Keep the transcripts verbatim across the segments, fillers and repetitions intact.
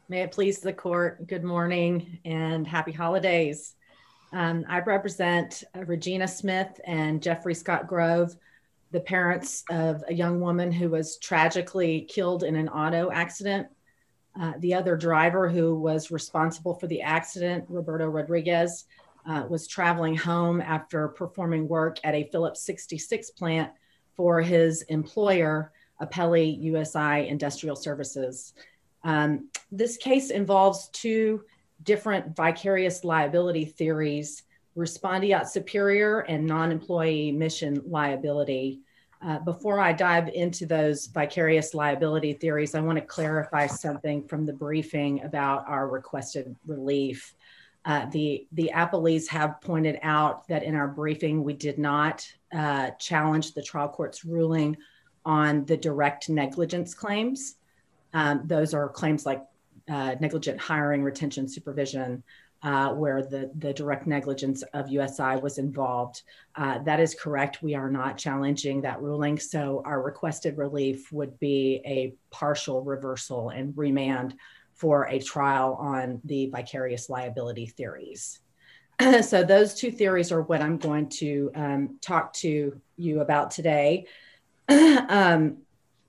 May it please the court, good morning and happy holidays. Um, I represent uh, Regina Smith and Jeffrey Scott Grove, the parents of a young woman who was tragically killed in an auto accident. Uh, the other driver who was responsible for the accident, Roberto Rodriguez, uh, was traveling home after performing work at a Phillips sixty-six plant for his employer, Apelli U S I Industrial Services. Um, this case involves two different vicarious liability theories, respondeat superior and non-employee mission liability. Uh, before I dive into those vicarious liability theories, I want to clarify something from the briefing about our requested relief. Uh, the, the appellees have pointed out that in our briefing, we did not uh, challenge the trial court's ruling on the direct negligence claims. Um, those are claims like uh, negligent hiring, retention, supervision, uh, where the, the direct negligence of U S I was involved. Uh, that is correct. We are not challenging that ruling. So our requested relief would be a partial reversal and remand for a trial on the vicarious liability theories. So those two theories are what I'm going to um, talk to you about today. um,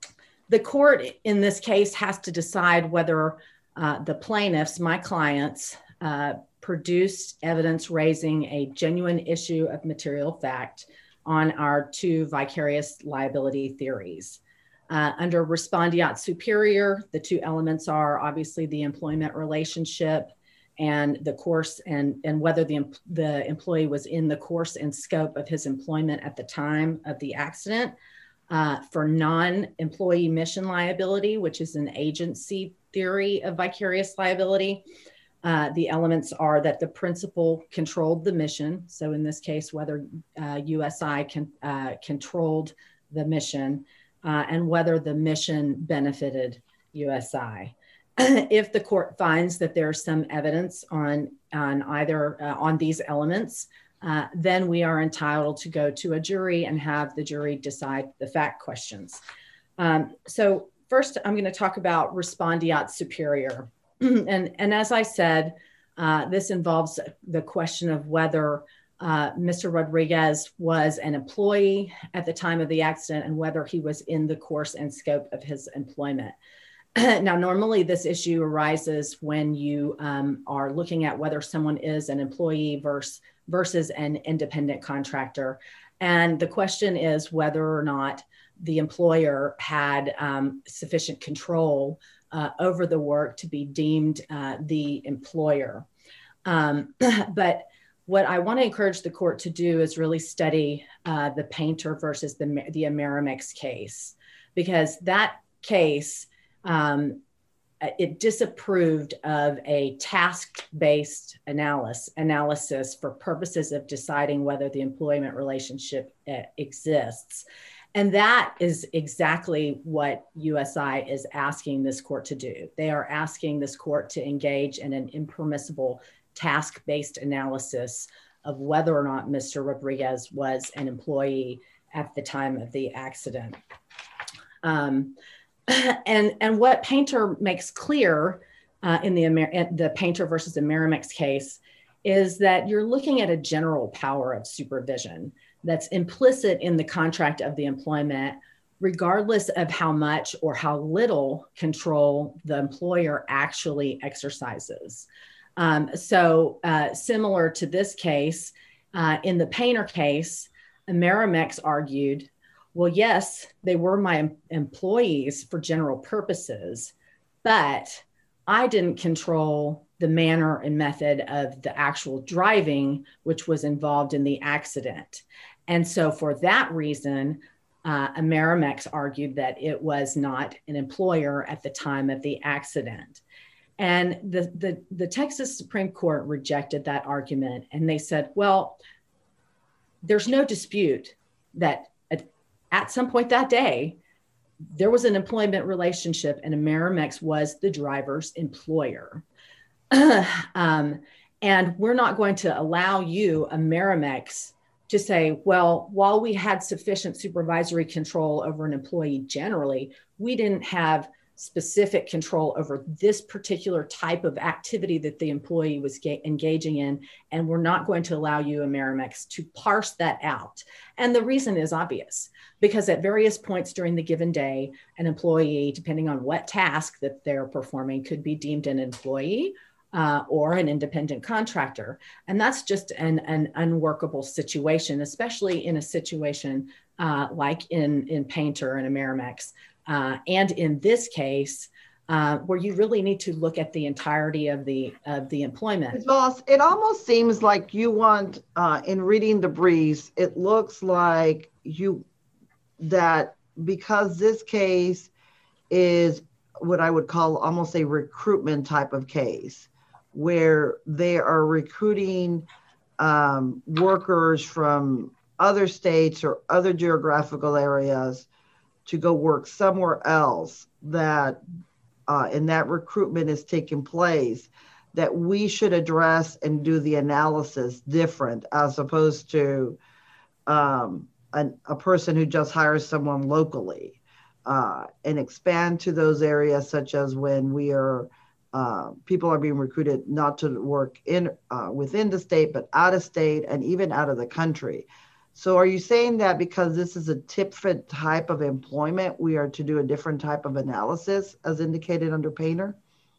The court in this case has to decide whether uh, the plaintiffs, my clients, uh, produced evidence raising a genuine issue of material fact on our two vicarious liability theories. Uh, under respondeat superior, the two elements are obviously the employment relationship and the course and, and whether the, the employee was in the course and scope of his employment at the time of the accident. Uh, for non-employee mission liability, which is an agency theory of vicarious liability, uh, the elements are that the principal controlled the mission. So in this case, whether uh, U S I can, uh, controlled the mission uh, and whether the mission benefited U S I. If the court finds that there's some evidence on, on either uh, on these elements, Uh, then we are entitled to go to a jury and have the jury decide the fact questions. Um, so first, I'm going to talk about respondeat superior. and, and as I said, uh, this involves the question of whether uh, Mister Rodriguez was an employee at the time of the accident and whether he was in the course and scope of his employment. Now, normally this issue arises when you um, are looking at whether someone is an employee versus, versus an independent contractor. And the question is whether or not the employer had um, sufficient control uh, over the work to be deemed uh, the employer. Um, but what I want to encourage the court to do is really study uh, the Painter versus the, the Amerimex case, because that case Um, it disapproved of a task-based analysis, analysis for purposes of deciding whether the employment relationship uh, exists. And that is exactly what U S I is asking this court to do. They are asking this court to engage in an impermissible task-based analysis of whether or not Mister Rodriguez was an employee at the time of the accident. Um, And, and what Painter makes clear uh, in the, Amer- the Painter versus Amerimex case is that you're looking at a general power of supervision that's implicit in the contract of the employment, regardless of how much or how little control the employer actually exercises. Um, so uh, similar to this case, uh, in the Painter case, Amerimex argued, well, yes, they were my employees for general purposes, but I didn't control the manner and method of the actual driving, which was involved in the accident. And so for that reason, uh, Amerimex argued that it was not an employer at the time of the accident. And the, the, the Texas Supreme Court rejected that argument. And they said, well, there's no dispute that at, at some point that day, there was an employment relationship and Amerimex was the driver's employer. um, and we're not going to allow you, Amerimex, to say, well, while we had sufficient supervisory control over an employee generally, we didn't have specific control over this particular type of activity that the employee was ga- engaging in, and we're not going to allow you, Amerimex, to parse that out. And the reason is obvious, because at various points during the given day, an employee, depending on what task that they're performing, could be deemed an employee uh, or an independent contractor. And that's just an, an unworkable situation, especially in a situation uh, like in, in Painter and Amerimex. Uh, and in this case, uh, where you really need to look at the entirety of the of the employment. Boss, it almost seems like you want, uh, in reading the briefs, it looks like you, that because this case is what I would call almost a recruitment type of case, where they are recruiting um, workers from other states or other geographical areas to go work somewhere else, that uh, and that recruitment is taking place, that we should address and do the analysis different, as opposed to um, an, a person who just hires someone locally, uh, and expand to those areas, such as when we are uh, people are being recruited not to work in uh, within the state, but out of state and even out of the country. So are you saying that because this is a TIPFIT type of employment, we are to do a different type of analysis as indicated under Painter?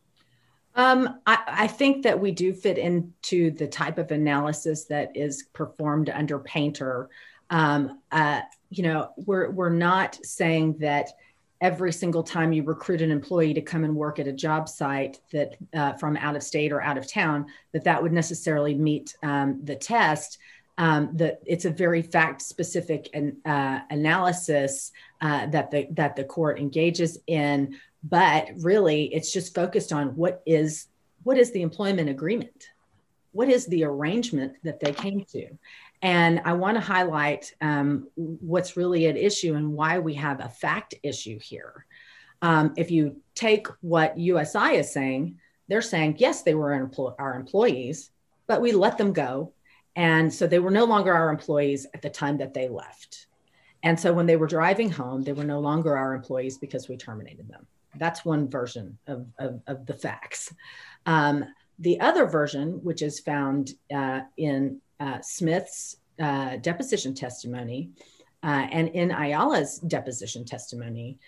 Um, I, I think that we do fit into the type of analysis that is performed under Painter. Um, uh, you know, we're, we're not saying that every single time you recruit an employee to come and work at a job site that uh, from out of state or out of town, that that would necessarily meet um, the test. Um, that it's a very fact-specific an, uh, analysis uh, that the that the court engages in, but really it's just focused on what is what is the employment agreement, what is the arrangement that they came to, and I want to highlight um, what's really at issue and why we have a fact issue here. Um, if you take what U S I is saying, they're saying yes, they were our, empl- our employees, but we let them go. And so they were no longer our employees at the time that they left. And so when they were driving home, they were no longer our employees because we terminated them. That's one version of, of, of the facts. Um, the other version, which is found uh, in uh, Smith's uh, deposition testimony uh, and in Ayala's deposition testimony,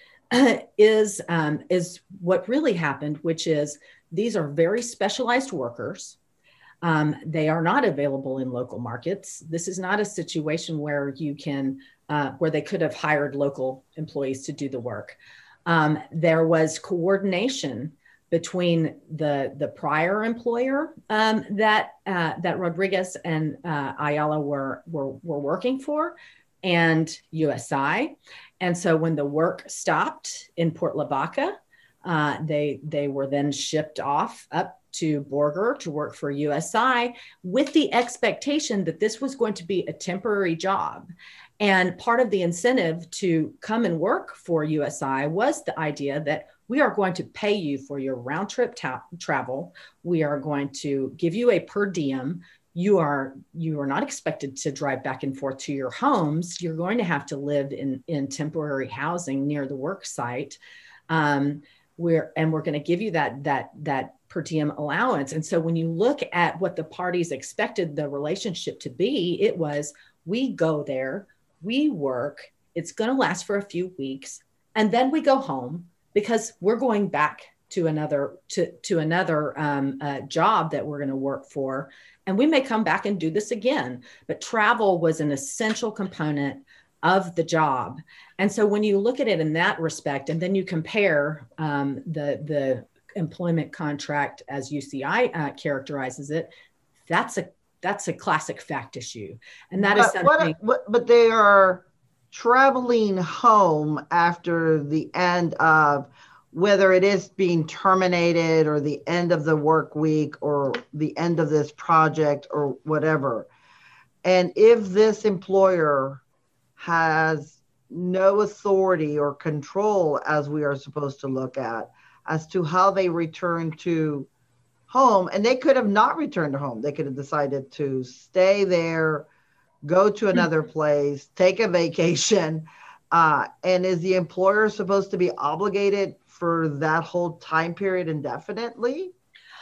is, um, is what really happened, which is these are very specialized workers. Um, they are not available in local markets. This is not a situation where you can, uh, where they could have hired local employees to do the work. Um, there was coordination between the, the prior employer um, that uh, that Rodriguez and uh, Ayala were, were, were working for and U S I. And so when the work stopped in Port Lavaca, uh, they, they were then shipped off up to Borger to work for U S I with the expectation that this was going to be a temporary job. And part of the incentive to come and work for U S I was the idea that we are going to pay you for your round trip ta- travel. We are going to give you a per diem. You are, you are not expected to drive back and forth to your homes. You're going to have to live in, in temporary housing near the work site. Um, we're, and we're going to give you that, that, that per diem allowance. And so when you look at what the parties expected the relationship to be, it was, we go there, we work, it's going to last for a few weeks, and then we go home because we're going back to another to, to another um, uh, job that we're going to work for. And we may come back and do this again. But travel was an essential component of the job. And so when you look at it in that respect, and then you compare um, the, the employment contract as U C I uh, characterizes it, that's a that's a classic fact issue. And that but is something. What, what, but they are traveling home after the end of, whether it is being terminated or the end of the work week or the end of this project or whatever. And if this employer has no authority or control, as we are supposed to look at, as to how they return to home, and they could have not returned to home. They could have decided to stay there, go to another place, take a vacation. Uh, and is the employer supposed to be obligated for that whole time period indefinitely?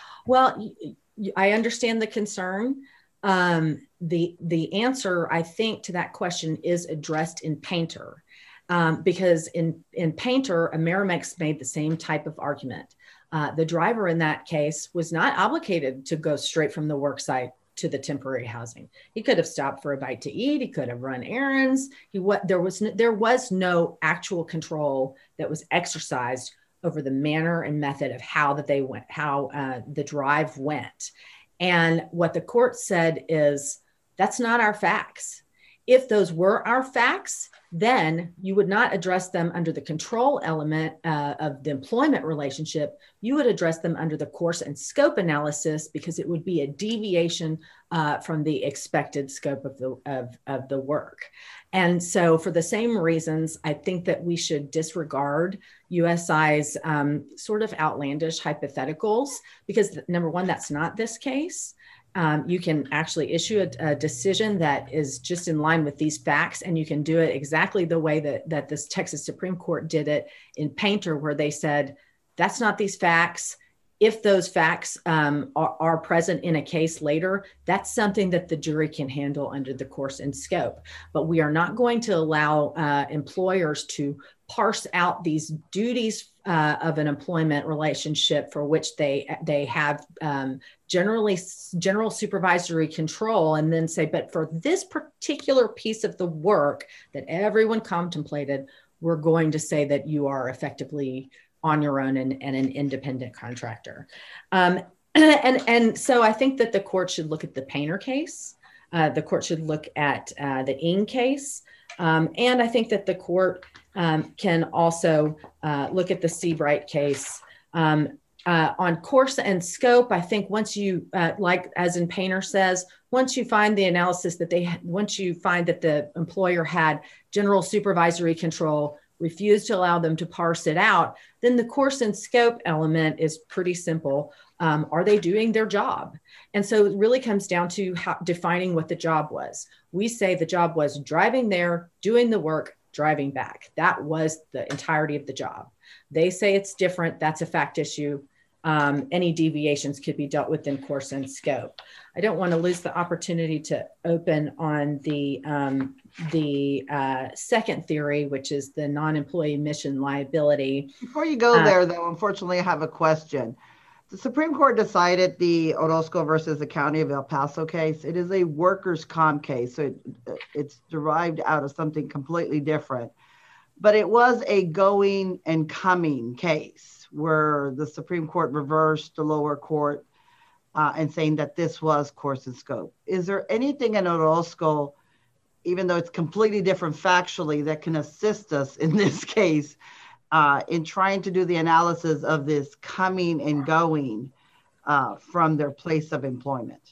Well, I understand the concern. Um, the the answer, I think, to that question is addressed in Painter, um, because in in Painter, Amerimex made the same type of argument. Uh, the driver in that case was not obligated to go straight from the work site to the temporary housing. He could have stopped for a bite to eat. He could have run errands. He what there was no, there was no actual control that was exercised over the manner and method of how that they went, how uh, the drive went. And what the court said is, that's not our facts. If those were our facts, then you would not address them under the control element uh, of the employment relationship. You would address them under the course and scope analysis, because it would be a deviation uh, from the expected scope of the, of, of the work. And so for the same reasons, I think that we should disregard U S I's um, sort of outlandish hypotheticals, because number one, that's not this case. Um, you can actually issue a, a decision that is just in line with these facts, and you can do it exactly the way that, that this Texas Supreme Court did it in Painter, where they said, that's not these facts. If those facts um, are, are present in a case later, that's something that the jury can handle under the course and scope. But we are not going to allow uh, employers to parse out these duties uh, of an employment relationship for which they they have um, generally general supervisory control, and then say, but for this particular piece of the work that everyone contemplated, we're going to say that you are effectively on your own and, and an independent contractor. Um, and, and so I think that the court should look at the Painter case. Uh, the court should look at uh, the Ng case. Um, and I think that the court um, can also uh, look at the Seabright case. Um, uh, on course and scope, I think once you, uh, like as in Painter says, once you find the analysis that they, once you find that the employer had general supervisory control, refuse to allow them to parse it out, then the course and scope element is pretty simple. Um, are they doing their job? And so it really comes down to how, defining what the job was. We say the job was driving there, doing the work, driving back. That was the entirety of the job. They say it's different. That's a fact issue. Um, any deviations could be dealt with in course and scope. I don't want to lose the opportunity to open on the, um, the uh, second theory, which is the non-employee mission liability. Before you go uh, there, though, unfortunately, I have a question. The Supreme Court decided the Orozco versus the County of El Paso case. It is a workers' comp case, so it, it's derived out of something completely different. But it was a going and coming case where the Supreme Court reversed the lower court uh, and saying that this was course and scope. Is there anything in Orozco, even though it's completely different factually, that can assist us in this case uh, in trying to do the analysis of this coming and going uh, from their place of employment?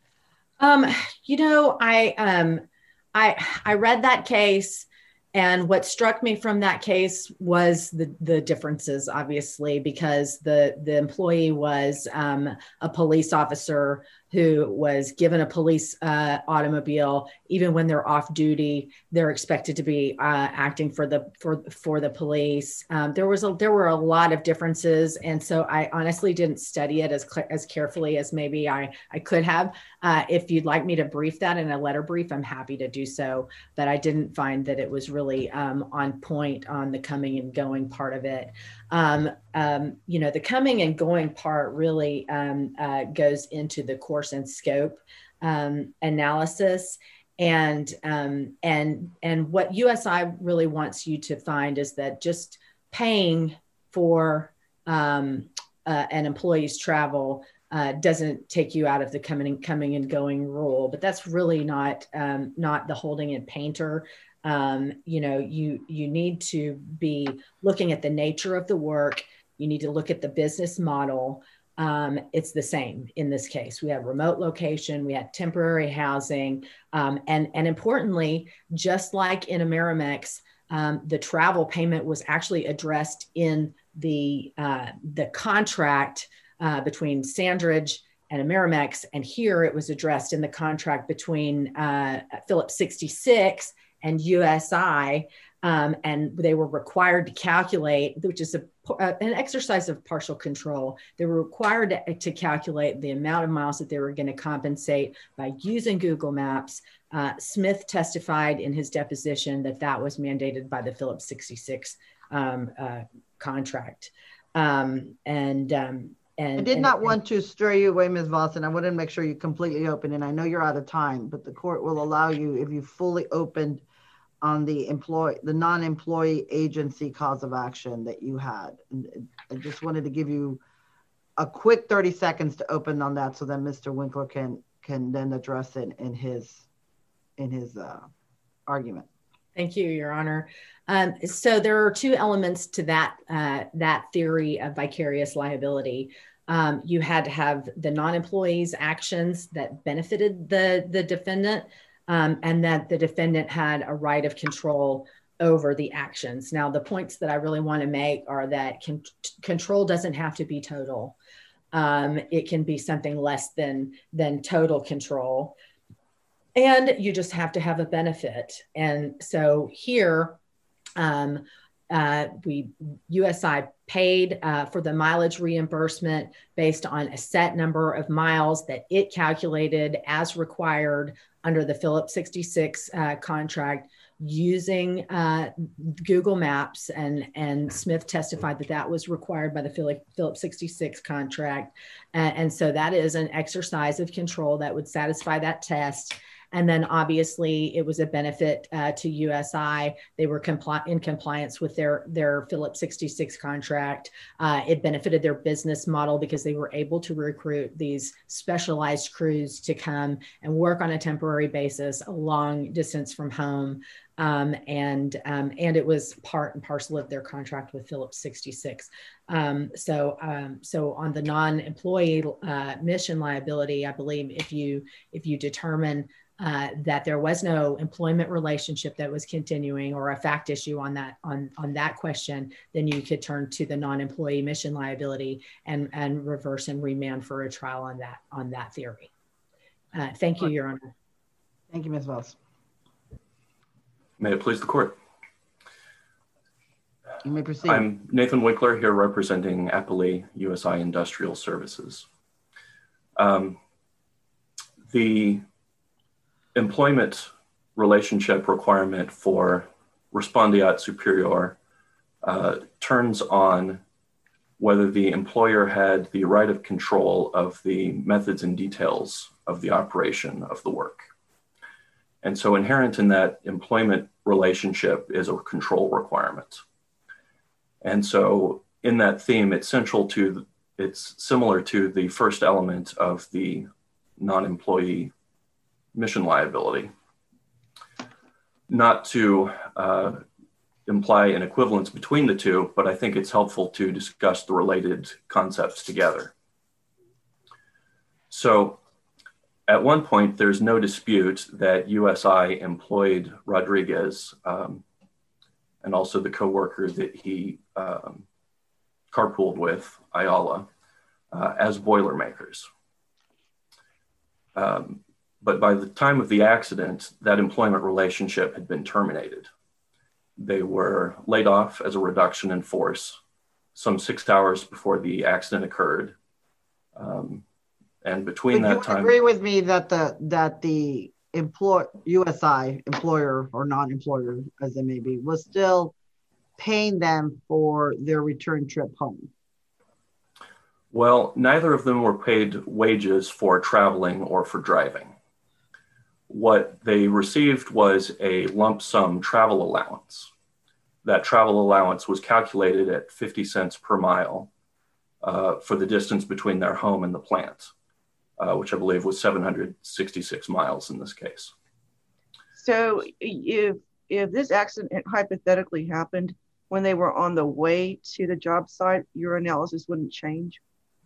Um, you know, I um, I I read that case. And what struck me from that case was the, the differences, obviously, because the, the employee was um, a police officer who was given a police uh, automobile. Even when they're off duty, they're expected to be uh, acting for the for for the police. Um, there was a, there were a lot of differences, and so I honestly didn't study it as as carefully as maybe I I could have. Uh, if you'd like me to brief that in a letter brief, I'm happy to do so. But I didn't find that it was really um, on point on the coming and going part of it. Um, um, you know, the coming and going part really um, uh, goes into the course and scope um, analysis. And, um, and, and what U S I really wants you to find is that just paying for um, uh, an employee's travel uh, doesn't take you out of the coming and, coming and going rule. But that's really not, um, not the holding in Painter. Um, you know, you, you need to be looking at the nature of the work. You need to look at the business model. Um, it's the same in this case. We have remote location, we had temporary housing, um, and, and importantly, just like in Amerimex, um, the travel payment was actually addressed in the, uh, the contract uh, between Sandridge and Amerimex, and here it was addressed in the contract between uh, Phillips sixty-six and U S I, Um, and they were required to calculate, which is a, uh, an exercise of partial control. They were required to, to calculate the amount of miles that they were going to compensate by using Google Maps. Uh, Smith testified in his deposition that that was mandated by the Phillips sixty-six um, uh, contract. Um, and um, and I did and, not and, want to stray you away, Miz Vossen. I wanted to make sure you completely open, and I know you're out of time, but the court will allow you, if you fully opened on the employee, the non-employee agency cause of action that you had. And I just wanted to give you a quick thirty seconds to open on that, so that Mister Winkler can can then address it in his in his uh, argument. Thank you, Your Honor. Um, so there are two elements to that uh, that theory of vicarious liability. Um, you had to have the non-employee's actions that benefited the the defendant, um, and that the defendant had a right of control over the actions. Now, the points that I really want to make are that con- control doesn't have to be total. Um, it can be something less than than total control. And you just have to have a benefit. And so here, um, uh, we U S I paid uh, for the mileage reimbursement based on a set number of miles that it calculated as required under the Phillips sixty-six uh, contract using uh, Google Maps. And, and Smith testified that that was required by the Phillips sixty-six contract. Uh, and so that is an exercise of control that would satisfy that test. And then obviously it was a benefit uh, to U S I. They were compli- in compliance with their, their Phillips sixty-six contract. Uh, it benefited their business model because they were able to recruit these specialized crews to come and work on a temporary basis a long distance from home. Um, and um, and it was part and parcel of their contract with Phillips sixty-six. Um, so um, so on the non-employee uh, mission liability, I believe if you if you determine uh, that there was no employment relationship that was continuing or a fact issue on that on on that question, then you could turn to the non-employee mission liability and and reverse and remand for a trial on that on that theory. Uh, thank you, Your Honor. Thank you, Miz Voss. May it please the court. You may proceed. I'm Nathan Winkler here representing Appali U S I Industrial Services. Um, the employment relationship requirement for respondeat superior uh, turns on whether the employer had the right of control of the methods and details of the operation of the work. And so inherent in that employment relationship is a control requirement. And so in that theme, it's central to, it's similar to the first element of the non-employee mission liability. Not to uh, imply an equivalence between the two, but I think it's helpful to discuss the related concepts together. So at one point, there's no dispute that U S I employed Rodriguez um, and also the coworker that he um, carpooled with, Ayala, uh, as Boilermakers. Um, but by the time of the accident, that employment relationship had been terminated. They were laid off as a reduction in force some six hours before the accident occurred. Um, And between Would that you time, agree with me that the that the employ U S I employer or non-employer, as they may be, was still paying them for their return trip home? well, neither of them were paid wages for traveling or for driving. What they received was a lump sum travel allowance. That travel allowance was calculated at fifty cents per mile uh, for the distance between their home and the plant. Uh, which I believe was seven hundred sixty-six miles in this case. So if if this accident hypothetically happened when they were on the way to the job site, your analysis wouldn't change?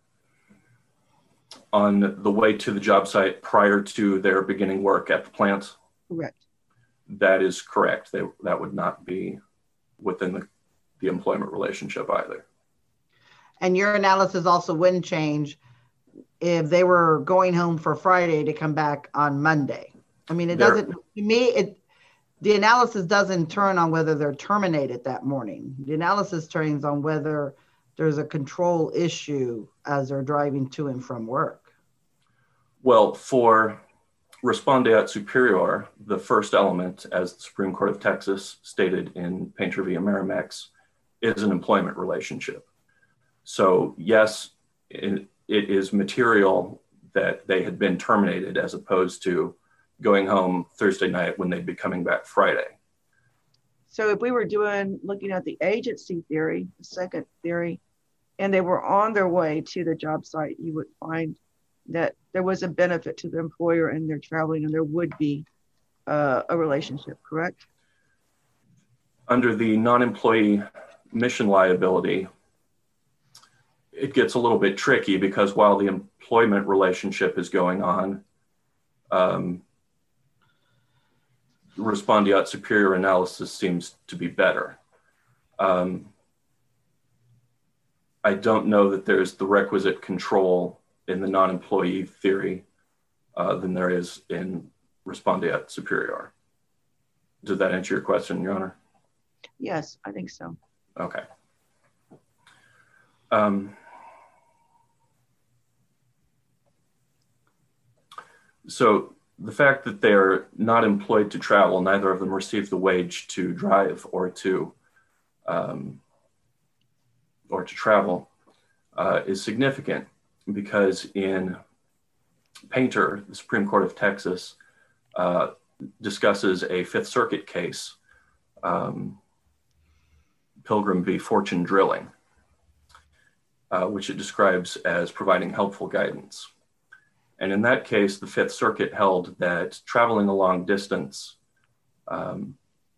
On the way to the job site prior to their beginning work at the plant? Correct. That is correct. They, that would not be within the, the employment relationship either. And your analysis also wouldn't change if they were going home for Friday to come back on Monday. I mean, it There- doesn't, to me, it the analysis doesn't turn on whether they're terminated that morning. The analysis turns on whether there's a control issue as they're driving to and from work. Well, for respondeat superior, the first element, as the Supreme Court of Texas stated in Painter v. Amerimex, is an employment relationship. So yes, it, it is material that they had been terminated as opposed to going home Thursday night when they'd be coming back Friday. So if we were doing, looking at the agency theory, the second theory, and they were on their way to the job site, you would find that there was a benefit to the employer and they're traveling, and there would be uh, a relationship, correct? Under the non-employee mission liability, it gets a little bit tricky because while the employment relationship is going on, um, respondeat superior analysis seems to be better. Um, I don't know that there's the requisite control in the non-employee theory uh, than there is in respondeat superior. Does that answer your question, Your Honor? Yes, I think so. Okay. Um, so the fact that they're not employed to travel, neither of them receive the wage to drive or to um, or to travel, uh, is significant because in Painter, the Supreme Court of Texas uh, discusses a Fifth Circuit case, um, Pilgrim v. Fortune Drilling, uh, which it describes as providing helpful guidance. And in that case, the Fifth Circuit held that traveling a long distance um,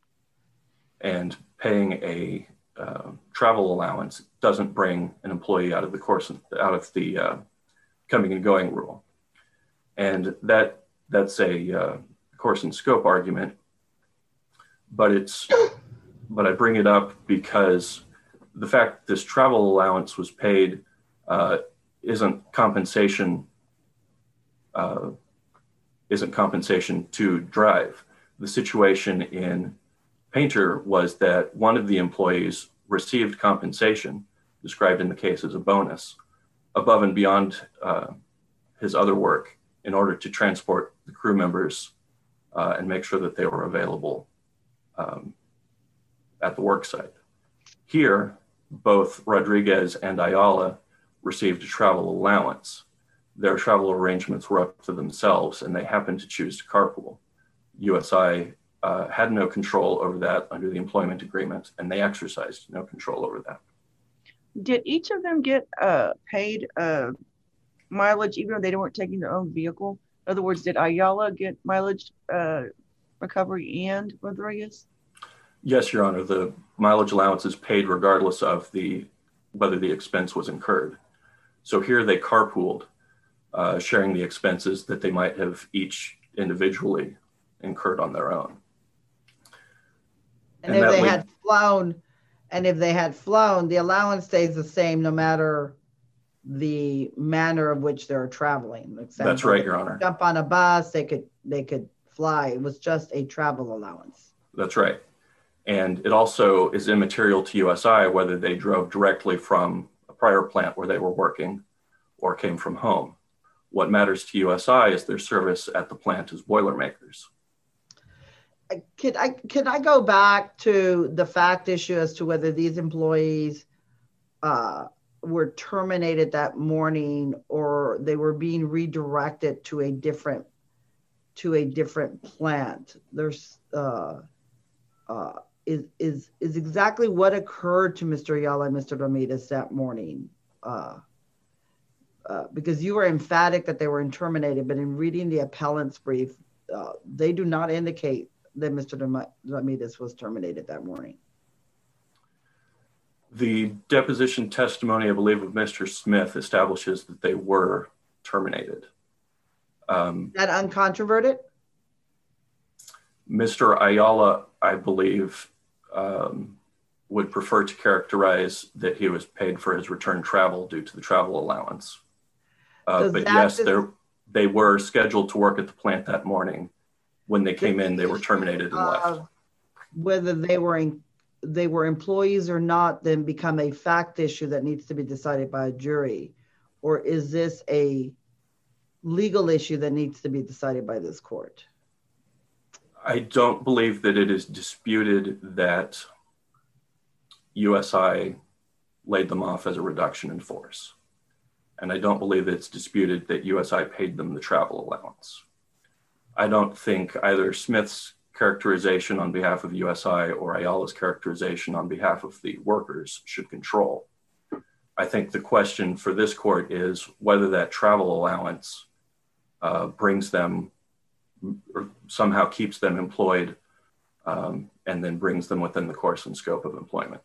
and paying a uh, travel allowance doesn't bring an employee out of the course, out of the uh, coming and going rule. And that that's a uh, course and scope argument, but it's, but I bring it up because the fact that this travel allowance was paid uh, isn't compensation Uh, isn't compensation to drive. The situation in Painter was that one of the employees received compensation, described in the case as a bonus, above and beyond uh, his other work in order to transport the crew members uh, and make sure that they were available um, at the work site. Here, both Rodriguez and Ayala received a travel allowance. Their travel arrangements were up to themselves and they happened to choose to carpool. U S I uh, had no control over that under the employment agreement, and they exercised no control over that. Did each of them get uh, paid uh, mileage even though they weren't taking their own vehicle? In other words, did Ayala get mileage uh, recovery and Rodriguez? Yes, Your Honor. The mileage allowance is paid regardless of the whether the expense was incurred. So here they carpooled, Uh, sharing the expenses that they might have each individually incurred on their own. And, And if they lead- had flown, and if they had flown, the allowance stays the same no matter the manner of which they're traveling. Example, That's right, Your Honor. Jump on a bus, they could they could fly. It was just a travel allowance. That's right. And it also is immaterial to U S I whether they drove directly from a prior plant where they were working or came from home. What matters to U S I is their service at the plant as Boilermakers. Could I, could I go back to the fact issue as to whether these employees uh, were terminated that morning or they were being redirected to a different, to a different plant? There's, uh, uh, is, is, is exactly what occurred to Mister Ayala and Mister Ramirez that morning. Uh, Uh, because you were emphatic that they were terminated, but in reading the appellant's brief, uh, they do not indicate that Mister Ramirez was terminated that morning. The deposition testimony, I believe, of Mister Smith establishes that they were terminated. Um, Is that uncontroverted? Mister Ayala, I believe, um, would prefer to characterize that he was paid for his return travel due to the travel allowance. Uh, but yes, dis- they were scheduled to work at the plant that morning. When they came in, they were terminated and uh, left. whether they were in, they were employees or not, then become a fact issue that needs to be decided by a jury? Or is this a legal issue that needs to be decided by this court? I don't believe that it is disputed that U S I laid them off as a reduction in force. And I don't believe it's disputed that U S I paid them the travel allowance. I don't think either Smith's characterization on behalf of U S I or Ayala's characterization on behalf of the workers should control. I think the question for this court is whether that travel allowance uh, brings them or somehow keeps them employed um, and then brings them within the course and scope of employment.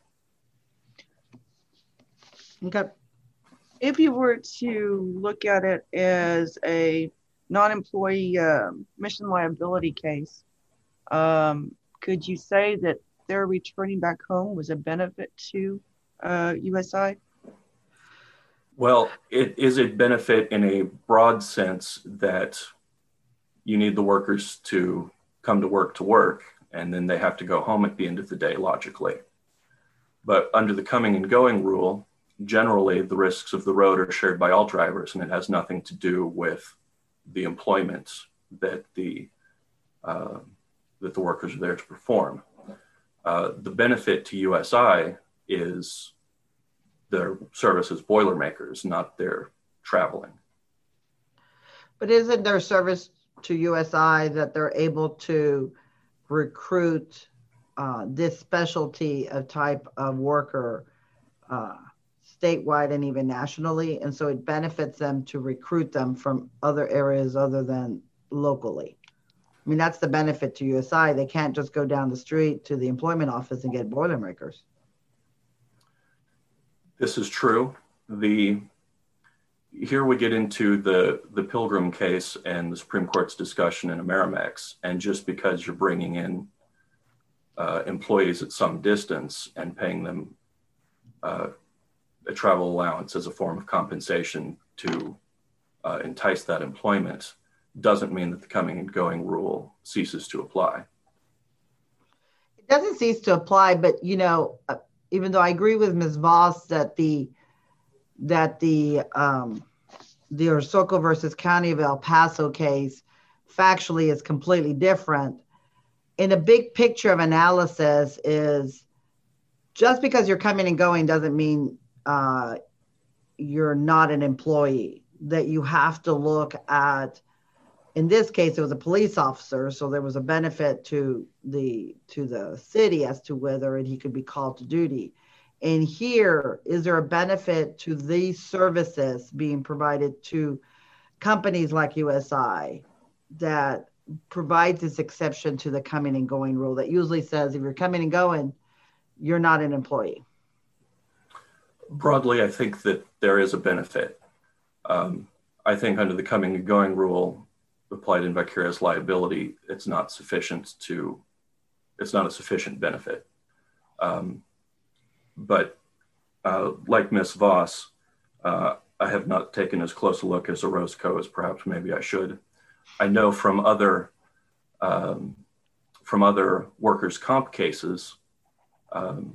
Okay. If you were to look at it as a non-employee uh, mission liability case, um, could you say that their returning back home was a benefit to uh, U S I? Well, it is a benefit in a broad sense that you need the workers to come to work to work, and then they have to go home at the end of the day, logically. But under the coming and going rule, generally the risks of the road are shared by all drivers, and it has nothing to do with the employment that the uh, that the workers are there to perform. Uh, the benefit to U S I is their service as Boilermakers, not their traveling. But isn't their service to U S I that they're able to recruit uh, this specialty of type of worker uh, statewide and even nationally? And so it benefits them to recruit them from other areas other than locally. I mean, that's the benefit to U S I. They can't just go down the street to the employment office and get Boilermakers. This is true. The Here we get into the, the Pilgrim case and the Supreme Court's discussion in Amerimex. And just because you're bringing in uh, employees at some distance and paying them uh, a travel allowance as a form of compensation to uh, entice that employment doesn't mean that the coming and going rule ceases to apply. It doesn't cease to apply, but you know, uh, even though I agree with Miz Voss that the that the um, the Orsoco versus County of El Paso case factually is completely different. In a big picture of analysis is just because you're coming and going doesn't mean uh, you're not an employee, that you have to look at, in this case, it was a police officer, so there was a benefit to the to the city as to whether he could be called to duty. And here, is there a benefit to these services being provided to companies like U S I that provides this exception to the coming and going rule that usually says if you're coming and going, you're not an employee? Broadly, I think that there is a benefit. Um, I think under the coming and going rule, applied in vicarious liability, it's not sufficient to, it's not a sufficient benefit. Um, but uh, like Miz Voss, uh, I have not taken as close a look as Orozco as perhaps maybe I should. I know from other um, from other workers' comp cases, um,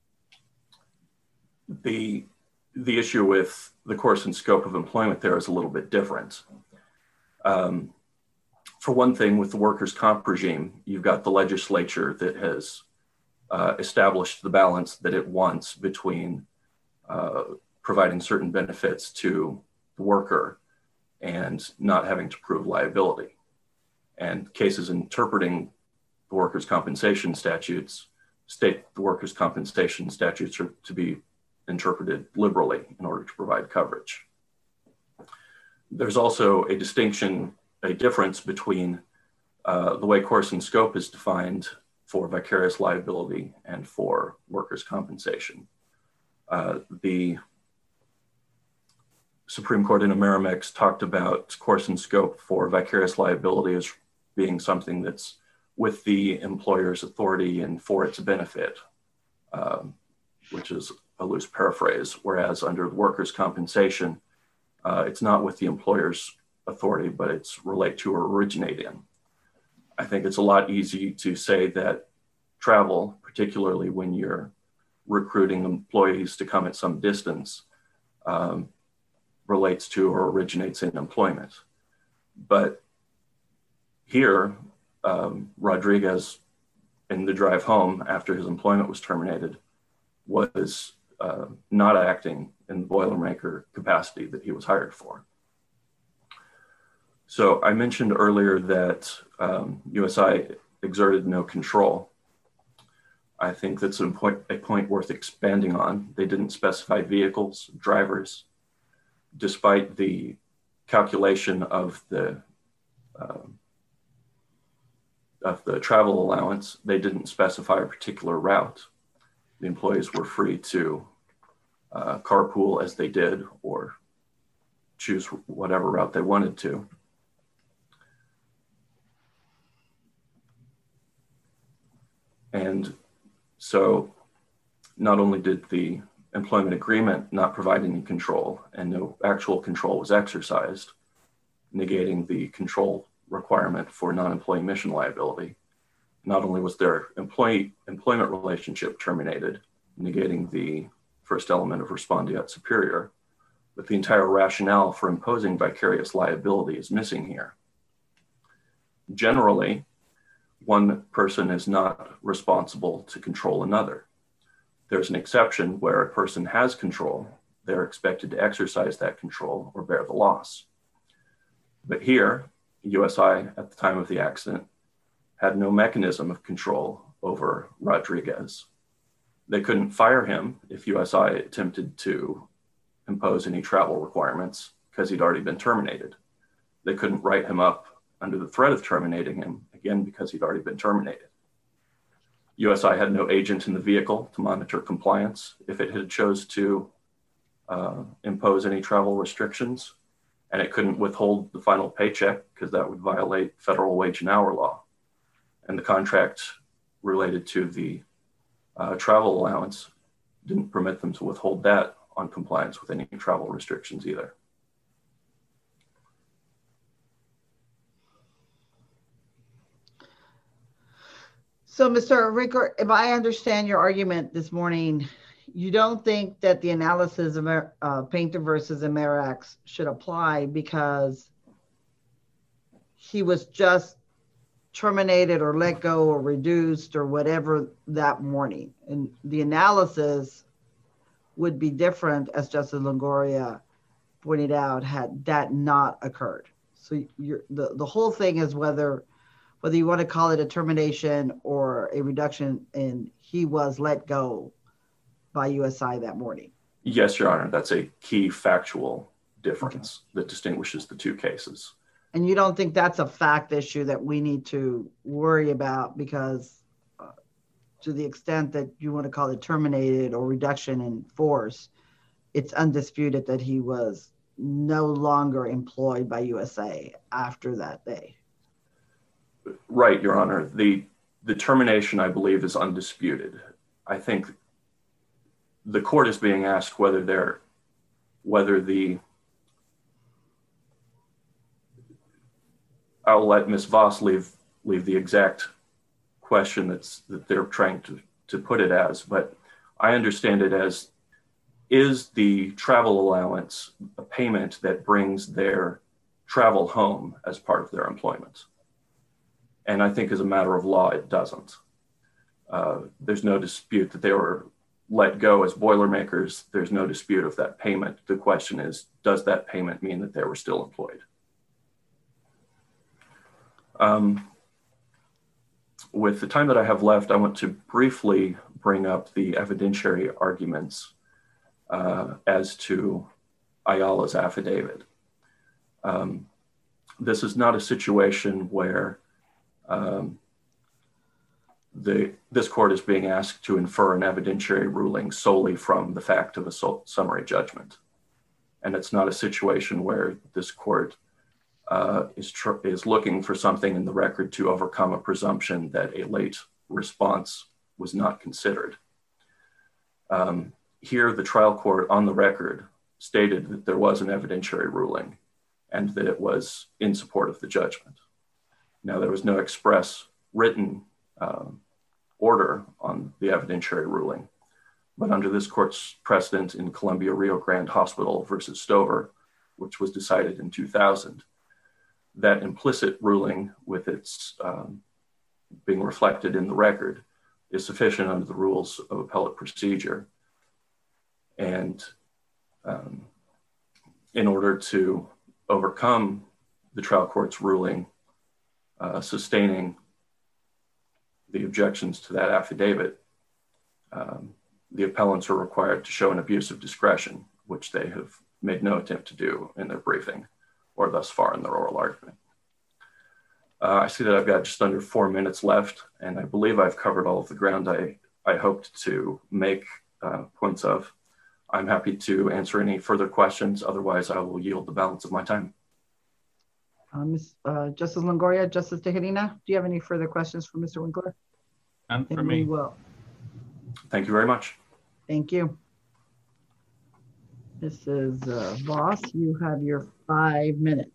the the issue with the course and scope of employment there is a little bit different. Um, for one thing, with the workers' comp regime, you've got the legislature that has uh, established the balance that it wants between uh, providing certain benefits to the worker and not having to prove liability. And cases interpreting the workers' compensation statutes state the workers' compensation statutes are to be interpreted liberally in order to provide coverage. There's also a distinction, a difference between uh, the way course and scope is defined for vicarious liability and for workers' compensation. Uh, the Supreme Court in Amerimex talked about course and scope for vicarious liability as being something that's with the employer's authority and for its benefit, um, which is a loose paraphrase, whereas under workers' compensation, uh, it's not with the employer's authority, but it's relate to or originate in. I think it's a lot easier to say that travel, particularly when you're recruiting employees to come at some distance, um, relates to or originates in employment. But here, um, Rodriguez, in the drive home after his employment was terminated, was uh, not acting in the Boilermaker capacity that he was hired for. So I mentioned earlier that um, U S I exerted no control. I think that's a point, a point worth expanding on. They didn't specify vehicles, drivers, despite the calculation of the um, of the travel allowance. They didn't specify a particular route. The employees were free to uh, carpool as they did or choose whatever route they wanted to. And so not only did the employment agreement not provide any control, and no actual control was exercised, negating the control requirement for non-employee mission liability, not only was their employee employment relationship terminated, negating the first element of respondeat superior, but the entire rationale for imposing vicarious liability is missing here. Generally, one person is not responsible to control another. There's an exception where a person has control. They're expected to exercise that control or bear the loss. But here, U S I, at the time of the accident, had no mechanism of control over Rodriguez. They couldn't fire him if U S I attempted to impose any travel requirements because he'd already been terminated. They couldn't write him up under the threat of terminating him, again, because he'd already been terminated. U S I had no agent in the vehicle to monitor compliance if it had chose to uh, impose any travel restrictions, and it couldn't withhold the final paycheck because that would violate federal wage and hour law. And the contract related to the uh, travel allowance didn't permit them to withhold that on compliance with any travel restrictions either. So, Mister Ricker, if I understand your argument this morning, you don't think that the analysis of uh, Painter versus Amarax should apply because he was just terminated or let go or reduced or whatever that morning. And the analysis would be different, as Justice Longoria pointed out, had that not occurred. So you're, the, the whole thing is whether whether you want to call it a termination or a reduction, and he was let go by U S I that morning. Yes, Your Honor, that's a key factual difference okay. that distinguishes the two cases. And you don't think that's a fact issue that we need to worry about because uh, to the extent that you want to call it terminated or reduction in force, it's undisputed that he was no longer employed by U S A after that day. Right, Your Honor. The, the termination, I believe, is undisputed. I think the court is being asked whether they're, whether the, I'll let Miz Voss leave, leave the exact question that's, that they're trying to, to put it as, but I understand it as, is the travel allowance a payment that brings their travel home as part of their employment? And I think as a matter of law, it doesn't. Uh, there's no dispute that they were let go as Boilermakers. There's no dispute of that payment. The question is, does that payment mean that they were still employed? Um, with the time that I have left, I want to briefly bring up the evidentiary arguments uh, as to Ayala's affidavit. Um, this is not a situation where Um, the, this court is being asked to infer an evidentiary ruling solely from the fact of a so, summary judgment. And it's not a situation where this court uh, is, tr- is looking for something in the record to overcome a presumption that a late response was not considered. Um, here, the trial court on the record stated that there was an evidentiary ruling and that it was in support of the judgment. Now, there was no express written um, order on the evidentiary ruling. But under this court's precedent in Columbia Rio Grande Hospital versus Stover, which was decided in two thousand, that implicit ruling, with its um, being reflected in the record, is sufficient under the rules of appellate procedure. And um, in order to overcome the trial court's ruling uh, sustaining the objections to that affidavit, um, the appellants are required to show an abuse of discretion, which they have made no attempt to do in their briefing or thus far in their oral argument. Uh, I see that I've got just under four minutes left, and I believe I've covered all of the ground I, I hoped to make uh, points of. I'm happy to answer any further questions. Otherwise, I will yield the balance of my time. Uh, Miz Uh, Justice Longoria, Justice Tejerina, do you have any further questions for Mister Winkler? None for And me. we will. Thank you very much. Thank you. Missus Uh, Voss, you have your five minutes.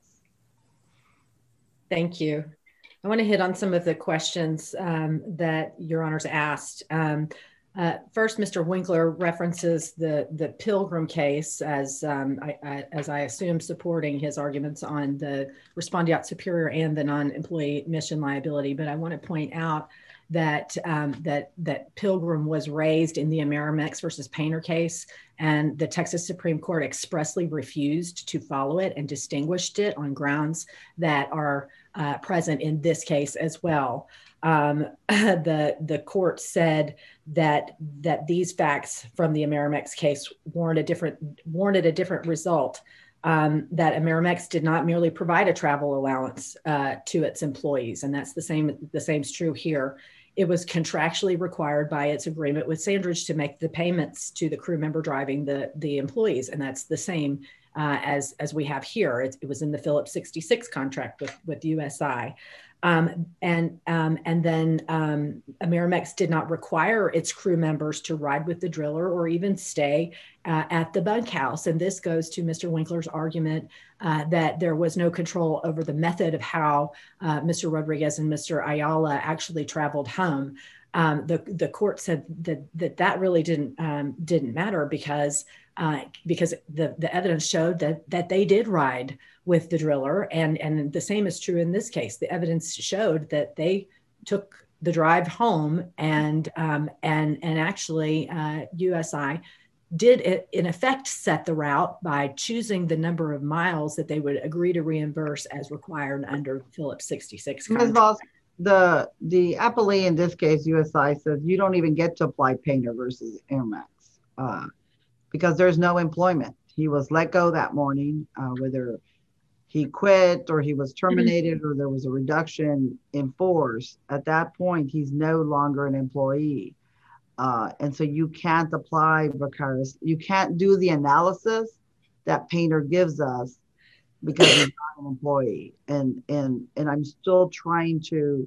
Thank you. I want to hit on some of the questions um, that Your Honors asked. Um, uh, first, Mister Winkler references the the Pilgrim case as um, I, I, as I assume supporting his arguments on the respondeat superior and the non-employee mission liability. But I want to point out that um, that that Pilgrim was raised in the Amerimex versus Painter case, and the Texas Supreme Court expressly refused to follow it and distinguished it on grounds that are uh, present in this case as well. Um, the the court said that that these facts from the Amerimex case warrant a different warranted a different result. Um, that Amerimex did not merely provide a travel allowance uh, to its employees, and that's the same. The same is true here. It was contractually required by its agreement with Sandridge to make the payments to the crew member driving the, the employees. And that's the same uh, as, as we have here. It, it was in the Phillips sixty-six contract with, with U S I. Um, and, um, and then um, Amerimex did not require its crew members to ride with the driller or even stay uh, at the bunkhouse. And this goes to Mister Winkler's argument uh, that there was no control over the method of how uh, Mister Rodriguez and Mister Ayala actually traveled home. Um, the, the court said that that, that really didn't, um, didn't matter because Uh, because the, the evidence showed that that they did ride with the driller. And, and the same is true in this case. The evidence showed that they took the drive home and, um, and, and actually uh, U S I did it, in effect set the route by choosing the number of miles that they would agree to reimburse as required under Phillips sixty-six Miz Voss, the, the appellee in this case, U S I, says you don't even get to apply Painter versus Amerimex. Uh, because there's no employment. He was let go that morning, uh, whether he quit or he was terminated or there was a reduction in force. At that point, he's no longer an employee. Uh, and so you can't apply vicarious, you can't do the analysis that Painter gives us because he's not an employee. And, and, and I'm still trying to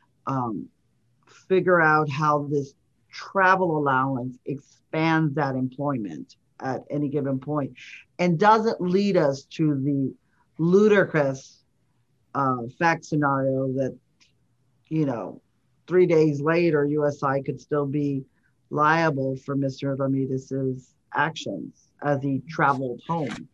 um, figure out how this travel allowance expands that employment at any given point and doesn't lead us to the ludicrous uh, fact scenario that, you know, three days later, U S I could still be liable for Mister Ramirez's actions as he traveled home.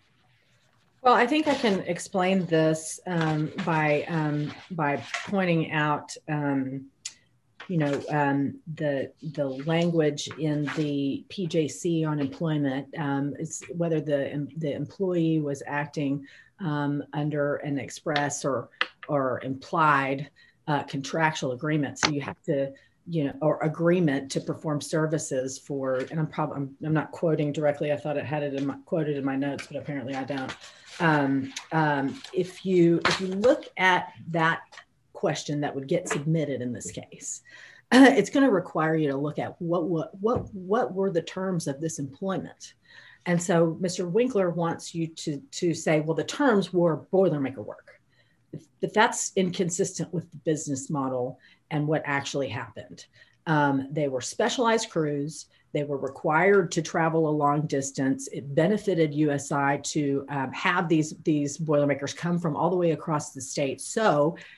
Well, I think I can explain this um, by um, by pointing out um, you know, um, the the language in the P J C on employment, um, is whether the the employee was acting um, under an express or or implied uh, contractual agreement. So you have to, you know, or agreement to perform services for. And I'm probably I'm, I'm not quoting directly. I thought it had it in my, quoted in my notes, but apparently I don't. Um, um, if you if you look at that question that would get submitted in this case, it's going to require you to look at what what what what were the terms of this employment. And so Mister Winkler wants you to to say, well, the terms were Boilermaker work. If, if that's inconsistent with the business model and what actually happened. Um, they were specialized crews. They were required to travel a long distance. It benefited U S I to um, have these, these Boilermakers come from all the way across the state. So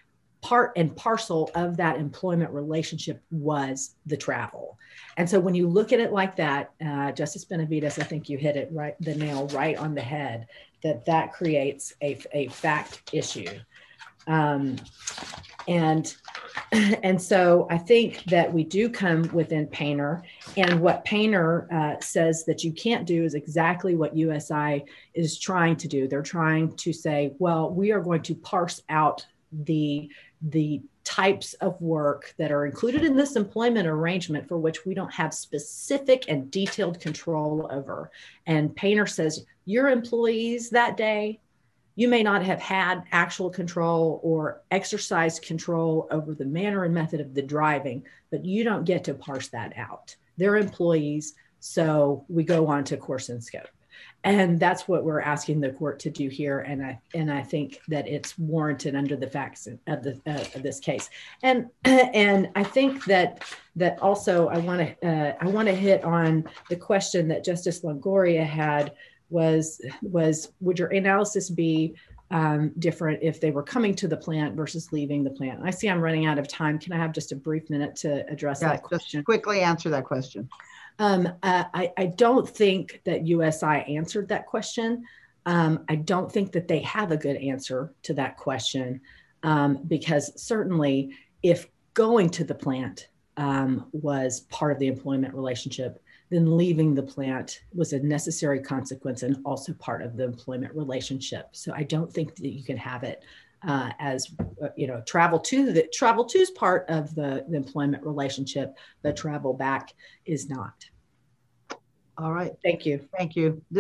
part and parcel of that employment relationship was the travel. And so when you look at it like that, uh, Justice Benavides, I think you hit it right, the nail right on the head, that that creates a, a fact issue. Um, and, and so I think that we do come within Painter, and what Painter uh, says that you can't do is exactly what U S I is trying to do. They're trying to say, well, we are going to parse out the, the types of work that are included in this employment arrangement for which we don't have specific and detailed control over. And Painter says, your employees that day, you may not have had actual control or exercised control over the manner and method of the driving, but you don't get to parse that out. They're employees, so we go on to course and scope. And that's what we're asking the court to do here. And I and I think that it's warranted under the facts of, the, uh, of this case. And and I think that that also I want to uh, I want to hit on the question that Justice Longoria had was was would your analysis be um, different if they were coming to the plant versus leaving the plant? I see I'm running out of time. Can I have just a brief minute to address yeah, that question? Just quickly answer that question. Um, uh, I, I don't think that U S I answered that question. Um, I don't think that they have a good answer to that question um, because certainly if going to the plant um, was part of the employment relationship, then leaving the plant was a necessary consequence and also part of the employment relationship. So I don't think that you can have it uh, as, uh, you know, travel to the travel to is part of the, the employment relationship, but travel back is not. All right. Thank you. Thank you.